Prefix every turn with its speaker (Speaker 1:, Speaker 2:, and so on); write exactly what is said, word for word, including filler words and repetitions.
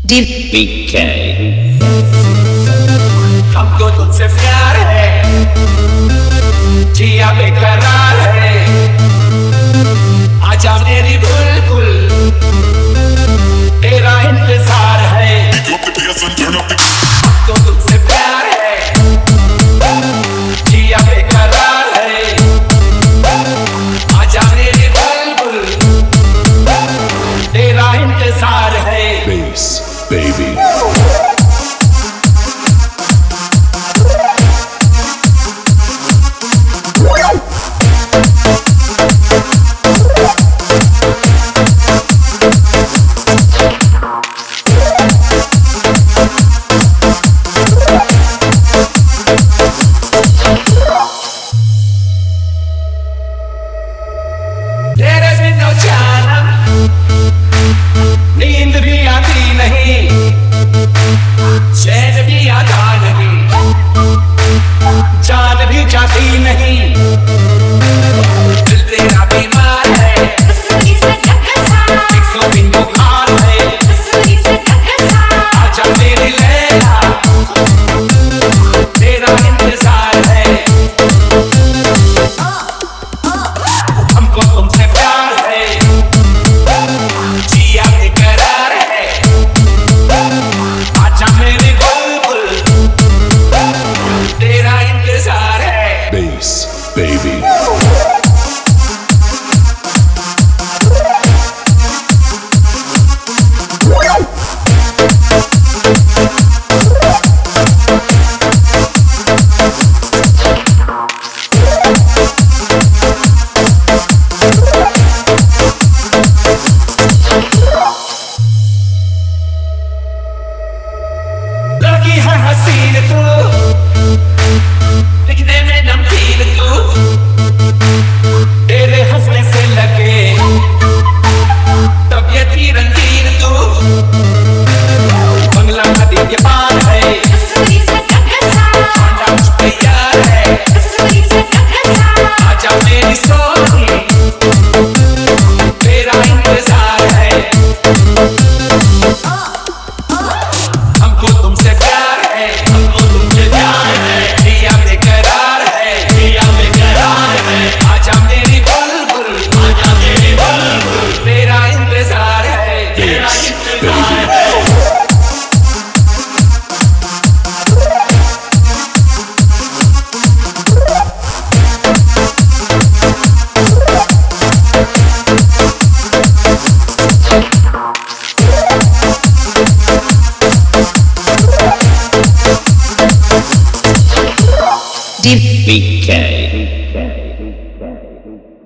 Speaker 1: D B K।
Speaker 2: हमको तुझसे प्यार है, जिया बेकरार है, आजा मेरी बुलबुल, तेरा इंतजार है। हमको तुझसे प्यार है, जिया बेकरार है, आजा मेरी बुलबुल, तेरा इंतजार है।
Speaker 3: Bass, baby.
Speaker 2: तेरे बिना जाना नींद भी आती नहीं, चैन भी आता नहीं, जान भी जाती नहीं, दिल तेरा बीमार है, एक सौ तीन बुखार है, आजा मेरी लैला, तेरा इंतजार है। हमको तुमसे प्यार है, जिया बेकरार है, आजा मेरी बुलबुल, तेरा इंतजार है।
Speaker 3: Bass, baby.
Speaker 2: लगी है हसीन तू, दिखने में नमकीन तू, तेरे हंसने से लगे तबीयत ही रंगीन तू, बंगला नदी के पार है, पांडा मुझ पे यार है, आजा मेरी सोनी, तेरा इंतजार है। हमको तुमसे प्यार है, हमको तुमसे प्यार है, जिया बेकरार है, जिया बेकरार है, आजा मेरी बुलबुल, आजा मेरी बुलबुल, तेरा इंतजार है, तेरा इंतजार है।
Speaker 1: D B K।